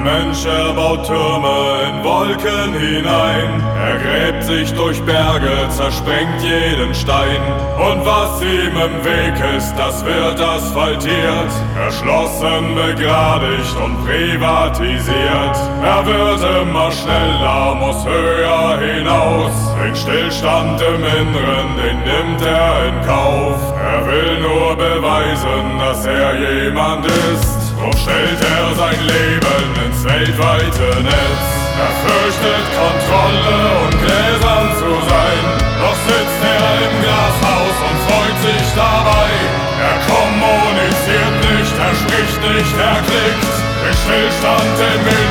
Mensch, er baut Türme in Wolken hinein. Er gräbt sich durch Berge, zersprengt jeden Stein. Und was ihm im Weg ist, das wird asphaltiert, erschlossen, begradigt und privatisiert. Er wird immer schneller, muss höher hinaus. Den Stillstand im Inneren, den nimmt er in Kauf. Er will nur beweisen, dass er jemand ist. Drum stellt er sein Leben ins weltweite Netz. Er fürchtet Kontrolle und gläsern zu sein. Doch sitzt er im Glashaus und freut sich dabei. Er kommuniziert nicht, er spricht nicht, er klickt. Den Stillstand im